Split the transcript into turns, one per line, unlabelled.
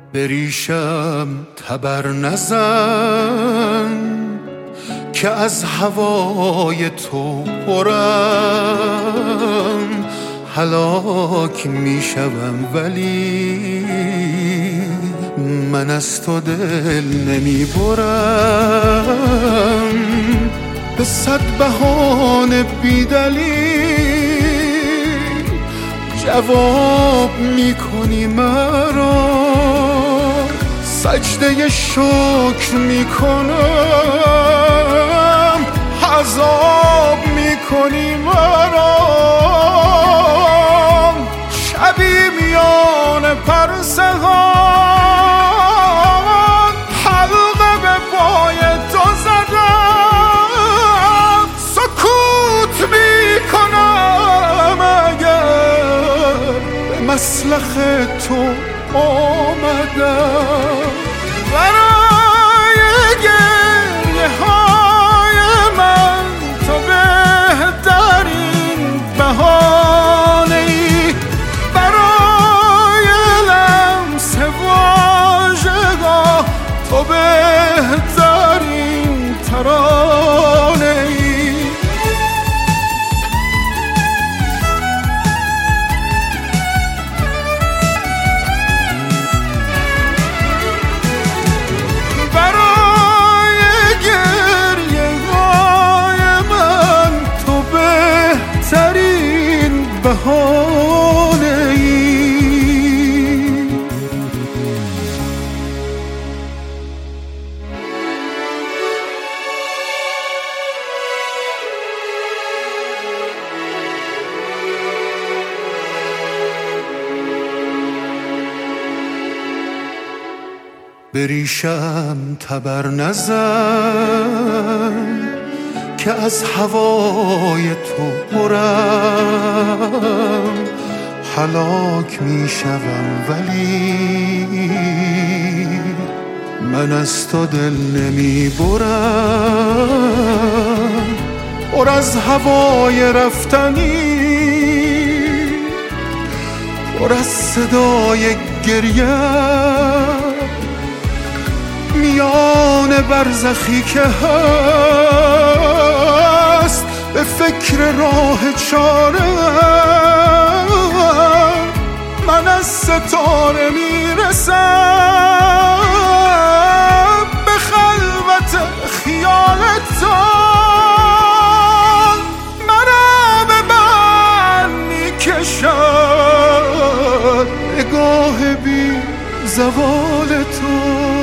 بریشم تبر نزن که از هوای تو پرم، هلاک میشوم ولی من از تو دل نمیبرم. به 100 بهانه بیدلیل جواب میکنی مرا، سجده شکر میکنم عذاب میکنی مرا. شبی میان پرسهان حلقه به پای تو زدم، سکوت میکنم اگر به مسلخ تو آمدم. برای گریه های من تو بهترین بهانه ای، برای لمس واژگاه تو بهترین ترانه ای. بریشم تبر نزن که از هوای تو پرم، هلاک میشوم ولی من از تو دل نمیبرم. پر از هوای رفتنی، پر از صدای گریه، میان برزخی که هست به فکر راه چاره. من از ستاره میرسم به خلوت خیال تو، مرا به من میکشد نگاه بی زوال تو.